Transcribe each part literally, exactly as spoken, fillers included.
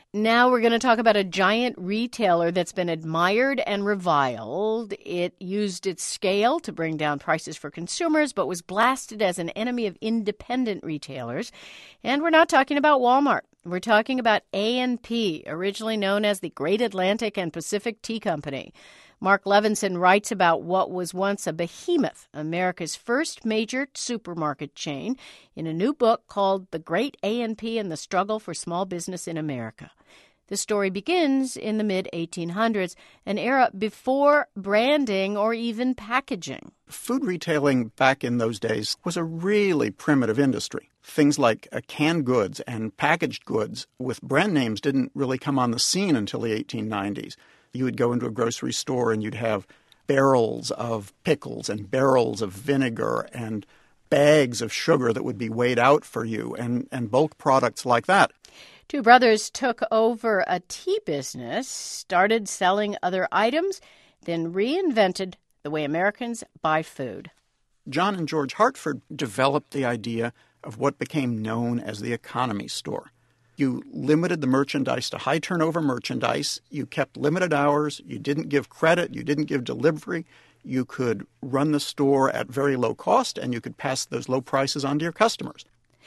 Now we're going to talk about a giant retailer that's been admired and reviled. It used its scale to bring down prices for consumers, but was blasted as an enemy of independent retailers. And we're not talking about Walmart. We're talking about A and P, originally known as the Great Atlantic and Pacific Tea Company. Mark Levinson writes about what was once a behemoth, America's first major supermarket chain, in a new book called The Great A and P and the Struggle for Small Business in America. The story begins in the mid eighteen hundreds, an era before branding or even packaging. Food retailing back in those days was a really primitive industry. Things like uh, canned goods and packaged goods with brand names didn't really come on the scene until the eighteen nineties. You would go into a grocery store and you'd have barrels of pickles and barrels of vinegar and bags of sugar that would be weighed out for you and, and bulk products like that. Two brothers took over a tea business, started selling other items, then reinvented the way Americans buy food. John and George Hartford developed the idea of what became known as the economy store. You limited the merchandise to high-turnover merchandise. You kept limited hours. You didn't give credit. You didn't give delivery. You could run the store at very low cost, and you could pass those low prices on to your customers.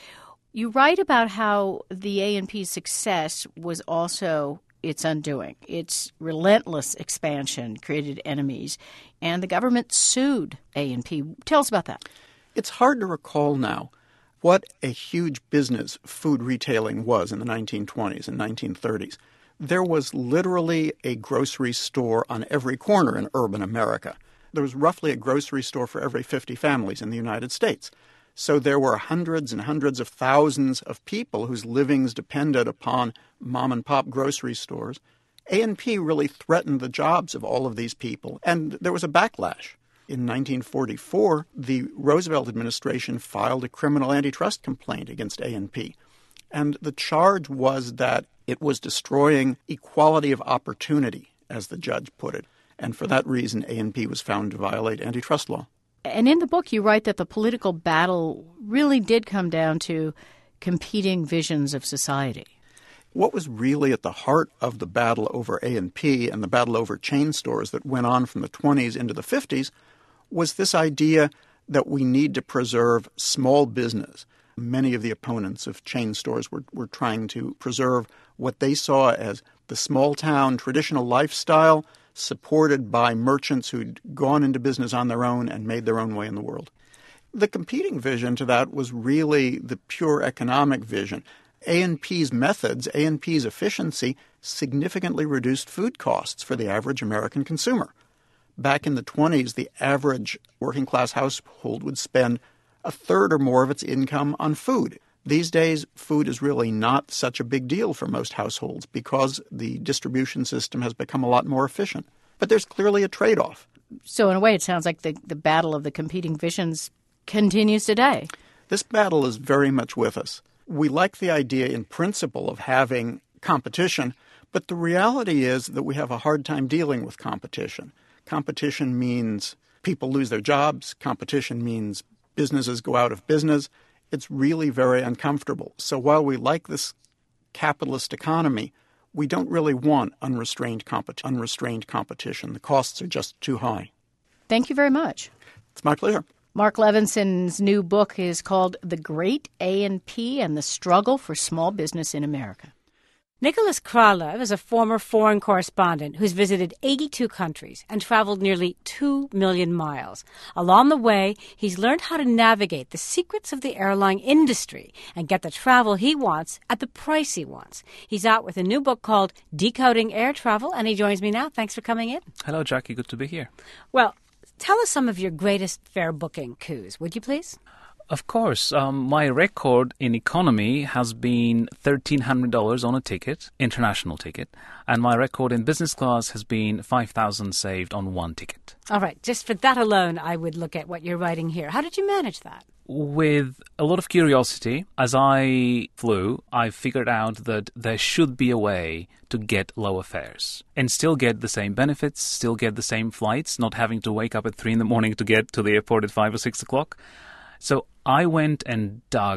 You write about how the A and P's success was also its undoing. Its relentless expansion created enemies, and the government sued A and P. Tell us about that. It's hard to recall now what a huge business food retailing was in the nineteen twenties and nineteen thirties. There was literally a grocery store on every corner in urban America. There was roughly a grocery store for every fifty families in the United States. So there were hundreds and hundreds of thousands of people whose livings depended upon mom-and-pop grocery stores. A and P really threatened the jobs of all of these people, and there was a backlash. In nineteen forty-four, the Roosevelt administration filed a criminal antitrust complaint against A and P. And the charge was that it was destroying equality of opportunity, as the judge put it. And for that reason, A and P was found to violate antitrust law. And in the book, you write that the political battle really did come down to competing visions of society. What was really at the heart of the battle over A and P and the battle over chain stores that went on from the twenties into the fifties was this idea that we need to preserve small business. Many of the opponents of chain stores were, were trying to preserve what they saw as the small-town traditional lifestyle supported by merchants who'd gone into business on their own and made their own way in the world. The competing vision to that was really the pure economic vision. A and P's methods, A and P's efficiency, significantly reduced food costs for the average American consumer. Back in the twenties, the average working-class household would spend a third or more of its income on food. These days, food is really not such a big deal for most households because the distribution system has become a lot more efficient. But there's clearly a trade-off. So in a way, it sounds like the, the battle of the competing visions continues today. This battle is very much with us. We like the idea in principle of having competition, but the reality is that we have a hard time dealing with competition. Competition means people lose their jobs. Competition means businesses go out of business. It's really very uncomfortable. So while we like this capitalist economy, we don't really want unrestrained, compet- unrestrained competition. The costs are just too high. Thank you very much. It's my pleasure. Mark Levinson's new book is called The Great A and P and the Struggle for Small Business in America. Nicholas Kralev is a former foreign correspondent who's visited eighty-two countries and traveled nearly two million miles. Along the way, he's learned how to navigate the secrets of the airline industry and get the travel he wants at the price he wants. He's out with a new book called Decoding Air Travel, and he joins me now. Thanks for coming in. Hello, Jackie. Good to be here. Well, tell us some of your greatest fare booking coups, would you please? Of course. Um, my record in economy has been thirteen hundred dollars on a ticket, international ticket, and my record in business class has been five thousand dollars saved on one ticket. All right. Just for that alone, I would look at what you're writing here. How did you manage that? With a lot of curiosity, as I flew, I figured out that there should be a way to get lower fares and still get the same benefits, still get the same flights, not having to wake up at three in the morning to get to the airport at five or six o'clock. So I went and dug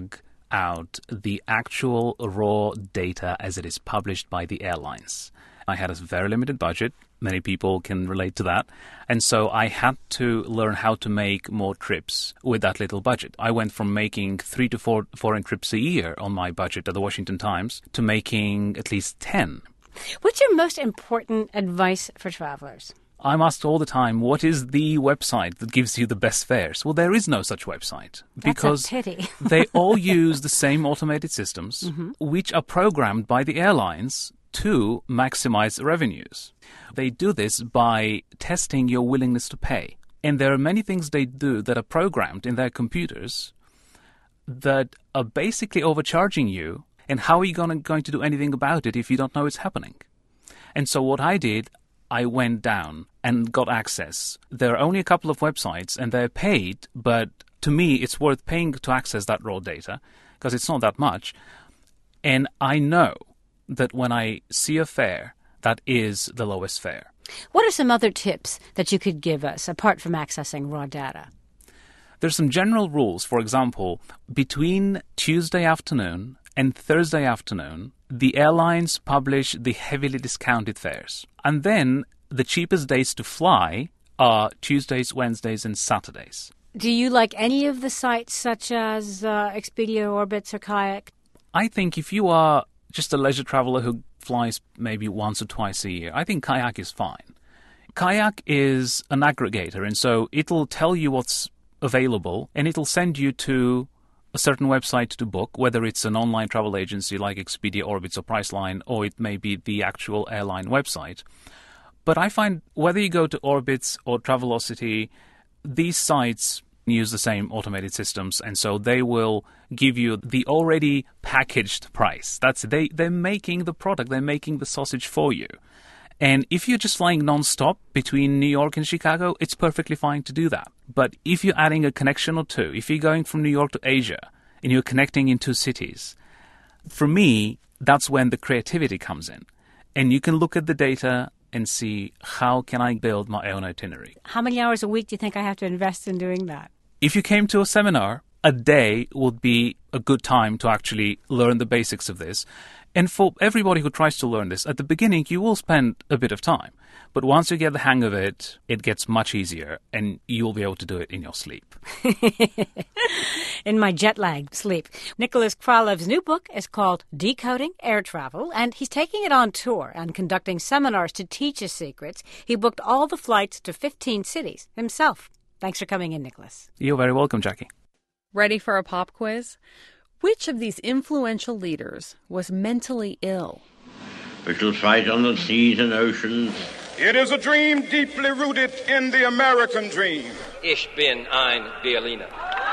out the actual raw data as it is published by the airlines. I had a very limited budget. Many people can relate to that. And so I had to learn how to make more trips with that little budget. I went from making three to four foreign trips a year on my budget at the Washington Times to making at least ten. What's your most important advice for travelers? I'm asked all the time, what is the website that gives you the best fares? Well, there is no such website. Because That's a pity. they all use the same automated systems, mm-hmm. which are programmed by the airlines to maximize revenues. They do this by testing your willingness to pay. And there are many things they do that are programmed in their computers that are basically overcharging you. And how are you going to, going to do anything about it if you don't know it's happening? And so what I did, I went down and got access. There are only a couple of websites and they're paid, but to me it's worth paying to access that raw data because it's not that much. And I know that when I see a fare, that is the lowest fare. What are some other tips that you could give us apart from accessing raw data? There's some general rules. For example, between Tuesday afternoon and Thursday afternoon, the airlines publish the heavily discounted fares. And then the cheapest days to fly are Tuesdays, Wednesdays, and Saturdays. Do you like any of the sites such as uh, Expedia, Orbitz, or Kayak? I think if you are just a leisure traveler who flies maybe once or twice a year, I think Kayak is fine. Kayak is an aggregator, and so it'll tell you what's available, and it'll send you to a certain website to book, whether it's an online travel agency like Expedia, Orbitz, or Priceline, or it may be the actual airline website. But I find whether you go to Orbitz or Travelocity, these sites use the same automated systems, and so they will give you the already packaged price. That's they, they're making the product, they're making the sausage for you. And if you're just flying non-stop between New York and Chicago, it's perfectly fine to do that. But if you're adding a connection or two, if you're going from New York to Asia and you're connecting in two cities, for me, that's when the creativity comes in. And you can look at the data and see, how can I build my own itinerary? How many hours a week do you think I have to invest in doing that? If you came to a seminar, a day would be a good time to actually learn the basics of this. And for everybody who tries to learn this, at the beginning, you will spend a bit of time. But once you get the hang of it, it gets much easier, and you'll be able to do it in your sleep. In my jet-lagged sleep. Nicholas Kralev's new book is called Decoding Air Travel, and he's taking it on tour and conducting seminars to teach his secrets. He booked all the flights to fifteen cities himself. Thanks for coming in, Nicholas. You're very welcome, Jackie. Ready for a pop quiz? Which of these influential leaders was mentally ill? We shall fight on the seas and oceans. It is a dream deeply rooted in the American dream. Ich bin ein Berliner.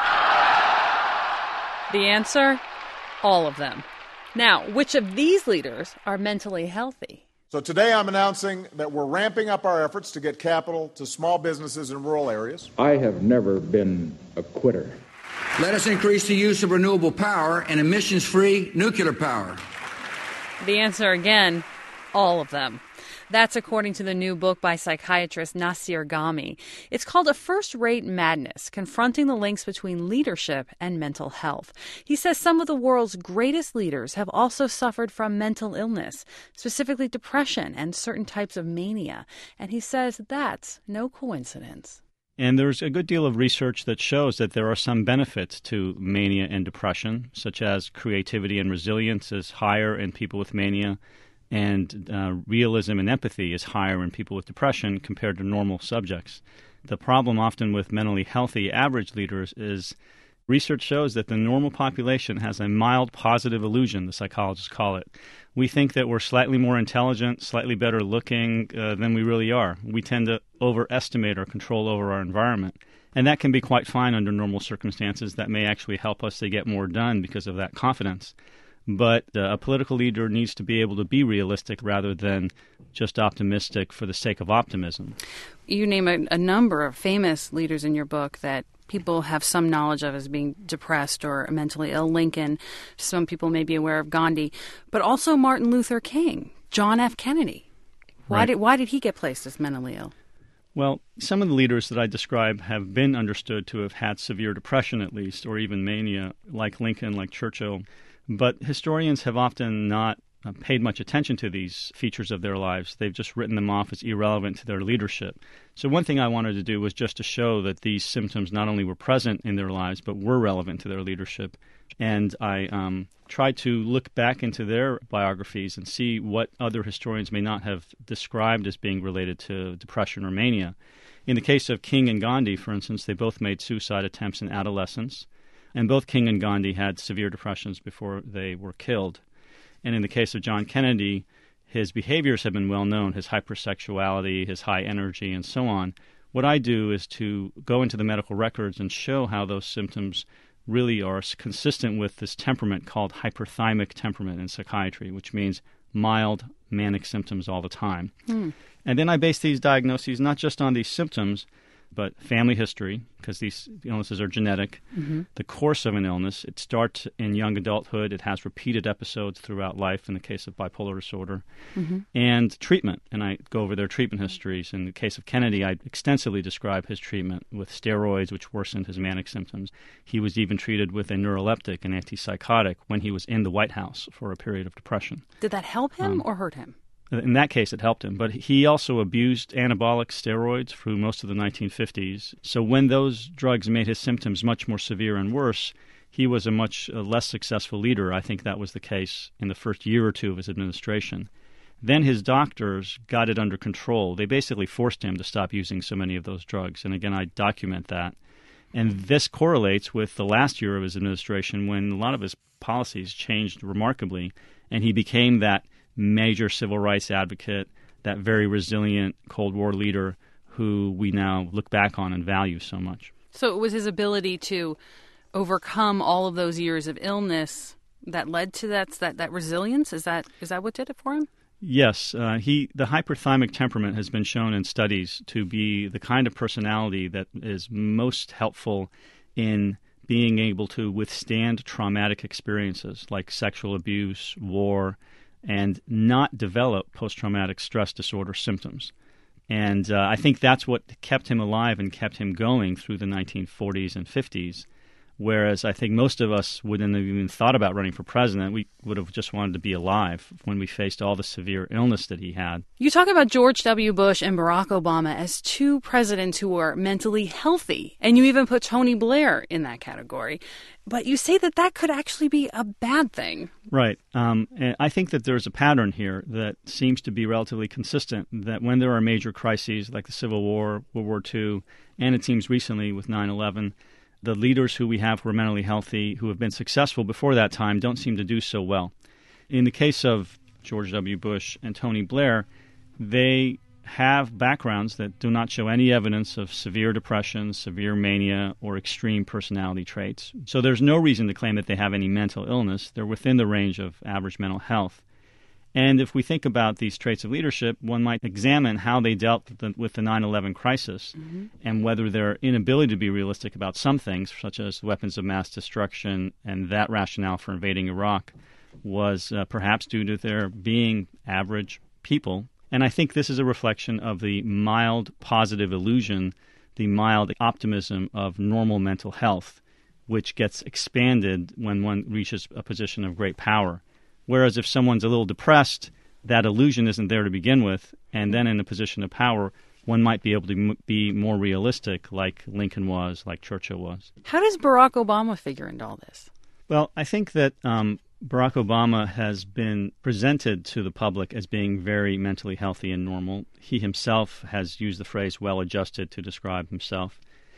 The answer? All of them. Now, which of these leaders are mentally healthy? So today I'm announcing that we're ramping up our efforts to get capital to small businesses in rural areas. I have never been a quitter. Let us increase the use of renewable power and emissions-free nuclear power. The answer again, all of them. That's according to the new book by psychiatrist Nassir Ghaemi. It's called A First-Rate Madness, Confronting the Links Between Leadership and Mental Health. He says some of the world's greatest leaders have also suffered from mental illness, specifically depression and certain types of mania. And he says that's no coincidence. And there's a good deal of research that shows that there are some benefits to mania and depression, such as creativity and resilience is higher in people with mania, and uh, realism and empathy is higher in people with depression compared to normal subjects. The problem often with mentally healthy average leaders is research shows that the normal population has a mild positive illusion, the psychologists call it. We think that we're slightly more intelligent, slightly better looking uh, than we really are. We tend to overestimate our control over our environment. And that can be quite fine under normal circumstances. That may actually help us to get more done because of that confidence. But uh, a political leader needs to be able to be realistic rather than just optimistic for the sake of optimism. You name a, a number of famous leaders in your book that people have some knowledge of as being depressed or mentally ill. Lincoln, some people may be aware of Gandhi, but also Martin Luther King, John F. Kennedy. Why Right. did why did he get placed as mentally ill? Well, some of the leaders that I describe have been understood to have had severe depression at least, or even mania, like Lincoln, like Churchill. But historians have often not uh, paid much attention to these features of their lives. They've just written them off as irrelevant to their leadership. So one thing I wanted to do was just to show that these symptoms not only were present in their lives, but were relevant to their leadership. And I um, tried to look back into their biographies and see what other historians may not have described as being related to depression or mania. In the case of King and Gandhi, for instance, they both made suicide attempts in adolescence, and both King and Gandhi had severe depressions before they were killed. And in the case of John Kennedy, his behaviors have been well known, his hypersexuality, his high energy, and so on. What I do is to go into the medical records and show how those symptoms really are consistent with this temperament called hyperthymic temperament in psychiatry, which means mild manic symptoms all the time. Hmm. And then I base these diagnoses not just on these symptoms, but family history, because these illnesses are genetic, mm-hmm. the course of an illness. It starts in young adulthood. It has repeated episodes throughout life in the case of bipolar disorder, mm-hmm. and treatment. And I go over their treatment histories. In the case of Kennedy, I extensively describe his treatment with steroids, which worsened his manic symptoms. He was even treated with a neuroleptic, an antipsychotic, when he was in the White House for a period of depression. Did that help him Um, or hurt him? In that case, it helped him. But he also abused anabolic steroids through most of the nineteen fifties. So when those drugs made his symptoms much more severe and worse, he was a much uh, less successful leader. I think that was the case in the first year or two of his administration. Then his doctors got it under control. They basically forced him to stop using so many of those drugs. And again, I document that. And this correlates with the last year of his administration when a lot of his policies changed remarkably, and he became that major civil rights advocate, that very resilient Cold War leader who we now look back on and value so much. So it was his ability to overcome all of those years of illness that led to that that, that resilience? Is that is that what did it for him? Yes. Uh, he the hyperthymic temperament has been shown in studies to be the kind of personality that is most helpful in being able to withstand traumatic experiences like sexual abuse, war, and not develop post-traumatic stress disorder symptoms. And uh, I think that's what kept him alive and kept him going through the nineteen forties and fifties, whereas I think most of us wouldn't have even thought about running for president. We would have just wanted to be alive when we faced all the severe illness that he had. You talk about George W. Bush and Barack Obama as two presidents who are mentally healthy, and you even put Tony Blair in that category. But you say that that could actually be a bad thing. Right. Um, and I think that there's a pattern here that seems to be relatively consistent, that when there are major crises like the Civil War, World War Two, and it seems recently with nine eleven, the leaders who we have who are mentally healthy, who have been successful before that time, don't seem to do so well. In the case of George W. Bush and Tony Blair, they have backgrounds that do not show any evidence of severe depression, severe mania, or extreme personality traits. So there's no reason to claim that they have any mental illness. They're within the range of average mental health. And if we think about these traits of leadership, one might examine how they dealt with the, with the nine eleven crisis, mm-hmm. and whether their inability to be realistic about some things, such as weapons of mass destruction and that rationale for invading Iraq, was uh, perhaps due to their being average people. And I think this is a reflection of the mild positive illusion, the mild optimism of normal mental health, which gets expanded when one reaches a position of great power. Whereas if someone's a little depressed, that illusion isn't there to begin with, and then in a position of power, one might be able to m- be more realistic, like Lincoln was, like Churchill was. How does Barack Obama figure into all this? Well, I think that um, Barack Obama has been presented to the public as being very mentally healthy and normal. He himself has used the phrase well-adjusted to describe himself.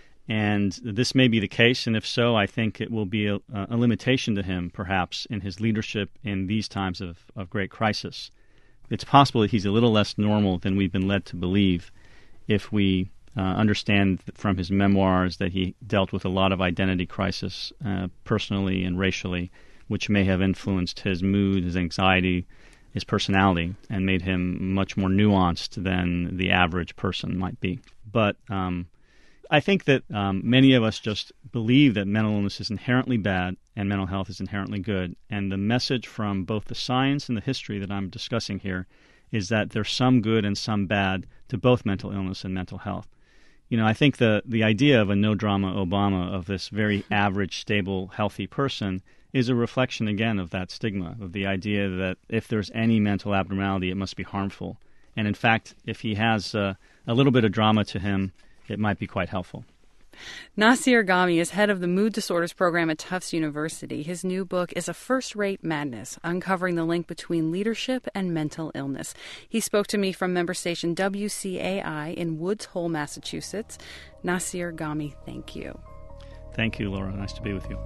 And this may be the case, and if so, I think it will be a, a limitation to him, perhaps, in his leadership in these times of, of great crisis. It's possible that he's a little less normal than we've been led to believe if we uh, understand from his memoirs that he dealt with a lot of identity crisis uh, personally and racially, which may have influenced his mood, his anxiety, his personality, and made him much more nuanced than the average person might be. But um, I think that um, many of us just believe that mental illness is inherently bad and mental health is inherently good. And the message from both the science and the history that I'm discussing here is that there's some good and some bad to both mental illness and mental health. You know, I think the, the idea of a no-drama Obama, of this very average, stable, healthy person, is a reflection, again, of that stigma, of the idea that if there's any mental abnormality, it must be harmful. And in fact, if he has uh, a little bit of drama to him, it might be quite helpful. Nasir Ghaemi is head of the Mood Disorders program at Tufts University. His new book is A First-Rate Madness, uncovering the link between leadership and mental illness. He spoke to me from member station W C A I in Woods Hole, Massachusetts. Nasir Ghaemi, thank you. Thank you, Laura. Nice to be with you.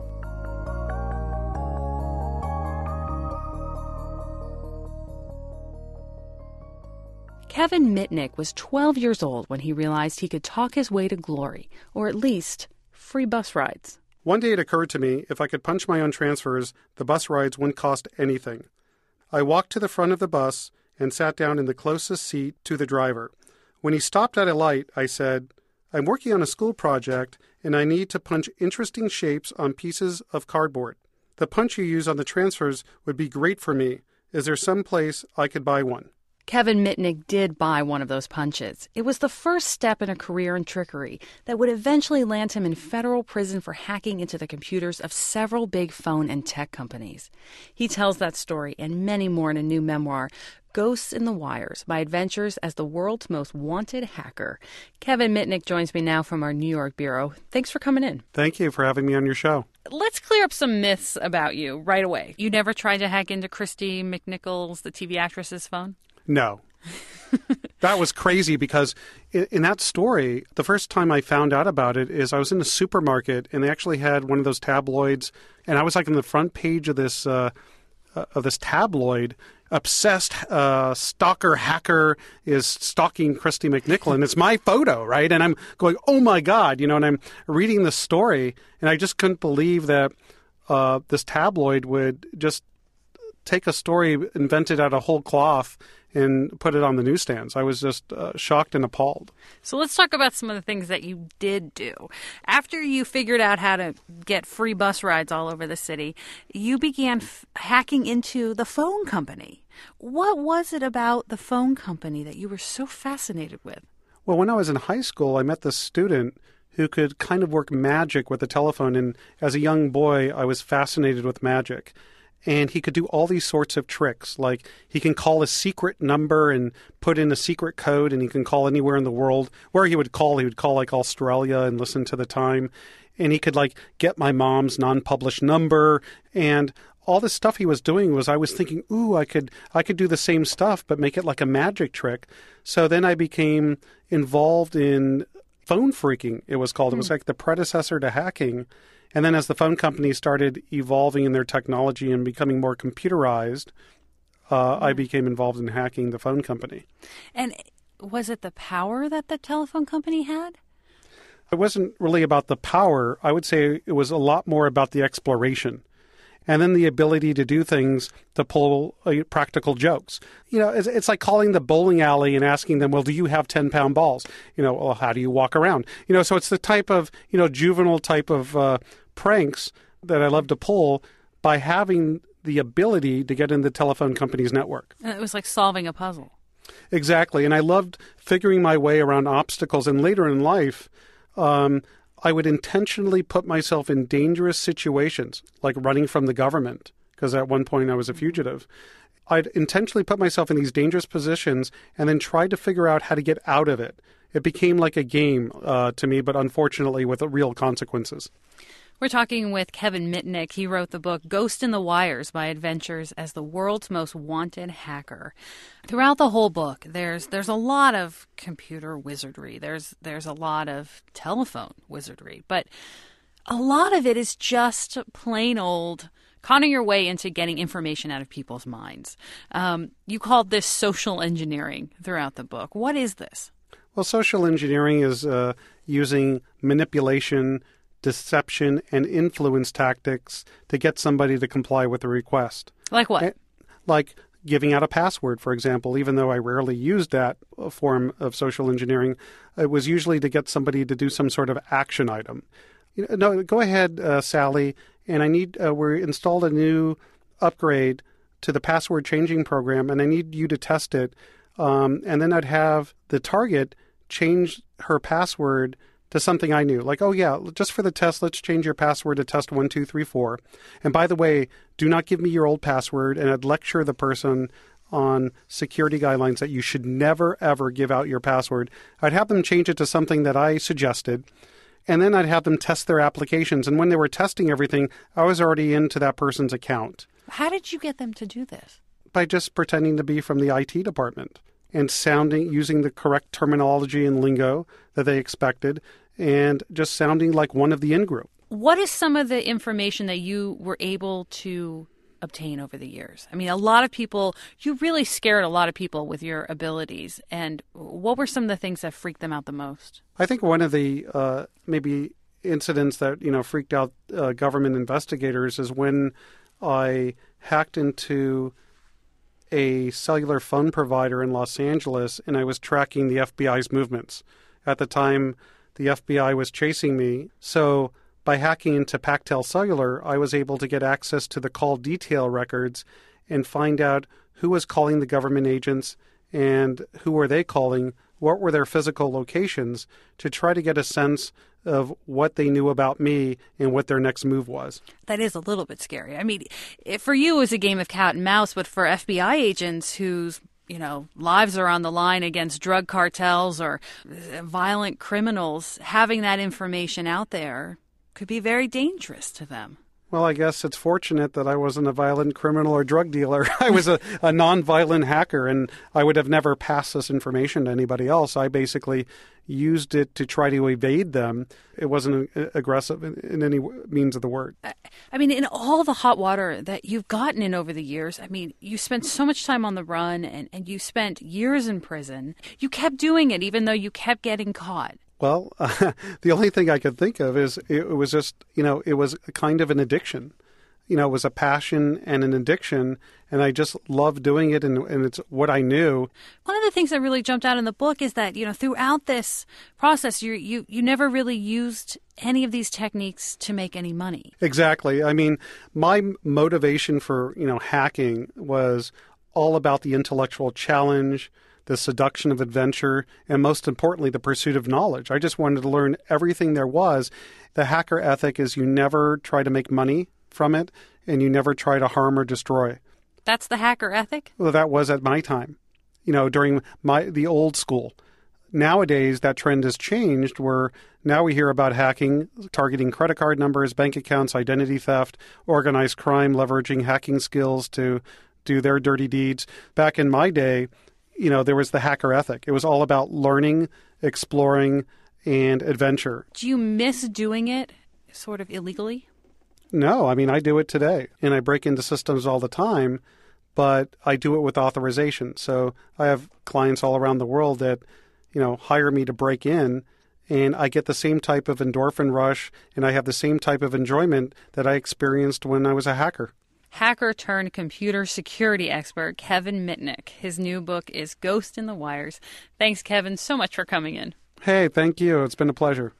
Kevin Mitnick was twelve years old when he realized he could talk his way to glory, or at least free bus rides. One day it occurred to me if I could punch my own transfers, the bus rides wouldn't cost anything. I walked to the front of the bus and sat down in the closest seat to the driver. When he stopped at a light, I said, "I'm working on a school project and I need to punch interesting shapes on pieces of cardboard. The punch you use on the transfers would be great for me. Is there some place I could buy one?" Kevin Mitnick did buy one of those punches. It was the first step in a career in trickery that would eventually land him in federal prison for hacking into the computers of several big phone and tech companies. He tells that story and many more in a new memoir, Ghosts in the Wires, My Adventures as the World's Most Wanted Hacker. Kevin Mitnick joins me now from our New York bureau. Thanks for coming in. Thank you for having me on your show. Let's clear up some myths about you right away. You never tried to hack into Christy McNichols, the T V actress's phone? No. That was crazy because in, in that story, the first time I found out about it is I was in a supermarket and they actually had one of those tabloids, and I was like on the front page of this uh, uh, of this tabloid. Obsessed uh, stalker hacker is stalking Christy McNichol, and it's my photo, right? And I'm going, oh my God, you know, and I'm reading the story, and I just couldn't believe that uh, this tabloid would just take a story invented out of whole cloth and put it on the newsstands. I was just uh, shocked and appalled. So let's talk about some of the things that you did do. After you figured out how to get free bus rides all over the city, you began f- hacking into the phone company. What was it about the phone company that you were so fascinated with? Well, when I was in high school, I met this student who could kind of work magic with the telephone. And as a young boy, I was fascinated with magic. And he could do all these sorts of tricks, like he can call a secret number and put in a secret code, and he can call anywhere in the world. Where he would call, he would call like Australia and listen to the time. And he could like get my mom's non-published number. And all this stuff he was doing was I was thinking, ooh, I could I could do the same stuff, but make it like a magic trick. So then I became involved in phone phreaking, it was called. Mm. It was like the predecessor to hacking. And then as the phone companies started evolving in their technology and becoming more computerized, uh, I became involved in hacking the phone company. And was it the power that the telephone company had? It wasn't really about the power. I would say it was a lot more about the exploration. And then the ability to do things to pull uh, practical jokes. You know, it's, it's like calling the bowling alley and asking them, well, do you have ten-pound balls? You know, well, how do you walk around? You know, so it's the type of, you know, juvenile type of uh, pranks that I love to pull by having the ability to get in the telephone company's network. And it was like solving a puzzle. Exactly. And I loved figuring my way around obstacles. And later in life, um, I would intentionally put myself in dangerous situations, like running from the government, because at one point I was a fugitive. I'd intentionally put myself in these dangerous positions and then try to figure out how to get out of it. It became like a game uh, to me, but unfortunately with real consequences. We're talking with Kevin Mitnick. He wrote the book Ghosts in the Wires, My Adventures as the World's Most Wanted Hacker. Throughout the whole book, there's there's a lot of computer wizardry. There's there's a lot of telephone wizardry. But a lot of it is just plain old conning your way into getting information out of people's minds. Um, you called this social engineering throughout the book. What is this? Well, social engineering is uh, using manipulation, deception, and influence tactics to get somebody to comply with a request. Like what? Like giving out a password, for example, even though I rarely used that form of social engineering. It was usually to get somebody to do some sort of action item. You know, no, go ahead, uh, Sally, and I need, uh, we installed a new upgrade to the password changing program, and I need you to test it. Um, and then I'd have the target change her password to something I knew. Like, oh yeah, just for the test, let's change your password to test one, two, three, four. And by the way, do not give me your old password. And I'd lecture the person on security guidelines that you should never, ever give out your password. I'd have them change it to something that I suggested. And then I'd have them test their applications. And when they were testing everything, I was already into that person's account. How did you get them to do this? By just pretending to be from the I T department and sounding, using the correct terminology and lingo that they expected, and just sounding like one of the in-group. What is some of the information that you were able to obtain over the years? I mean, a lot of people, you really scared a lot of people with your abilities. And what were some of the things that freaked them out the most? I think one of the uh, maybe incidents that, you know, freaked out uh, government investigators is when I hacked into a cellular phone provider in Los Angeles, and I was tracking the F B I's movements. At the time, the F B I was chasing me. So by hacking into Pactel Cellular, I was able to get access to the call detail records and find out who was calling the government agents and who were they calling, what were their physical locations, to try to get a sense of what they knew about me and what their next move was. That is a little bit scary. I mean, it, for you it was a game of cat and mouse, but for F B I agents whose, you know, lives are on the line against drug cartels or violent criminals, having that information out there could be very dangerous to them. Well, I guess it's fortunate that I wasn't a violent criminal or drug dealer. I was a, a non-violent hacker, and I would have never passed this information to anybody else. I basically used it to try to evade them. It wasn't aggressive in, in any means of the word. I mean, in all the hot water that you've gotten in over the years, I mean, you spent so much time on the run, and, and you spent years in prison. You kept doing it even though you kept getting caught. Well, uh, the only thing I could think of is it, it was just, you know, it was kind of an addiction. You know, it was a passion and an addiction, and I just loved doing it, and, and it's what I knew. One of the things that really jumped out in the book is that, you know, throughout this process, you you you never really used any of these techniques to make any money. Exactly. I mean, my motivation for, you know, hacking was all about the intellectual challenge, the seduction of adventure, and most importantly, the pursuit of knowledge. I just wanted to learn everything there was. The hacker ethic is you never try to make money from it, and you never try to harm or destroy. That's the hacker ethic? Well, that was at my time, you know, during my the old school. Nowadays, that trend has changed where now we hear about hacking, targeting credit card numbers, bank accounts, identity theft, organized crime, leveraging hacking skills to do their dirty deeds. Back in my day, you know, there was the hacker ethic. It was all about learning, exploring, and adventure. Do you miss doing it sort of illegally? No, I mean, I do it today, and I break into systems all the time, but I do it with authorization. So I have clients all around the world that, you know, hire me to break in, and I get the same type of endorphin rush, and I have the same type of enjoyment that I experienced when I was a hacker. Hacker turned computer security expert Kevin Mitnick. His new book is Ghost in the Wires. Thanks, Kevin, so much for coming in. Hey, thank you. It's been a pleasure.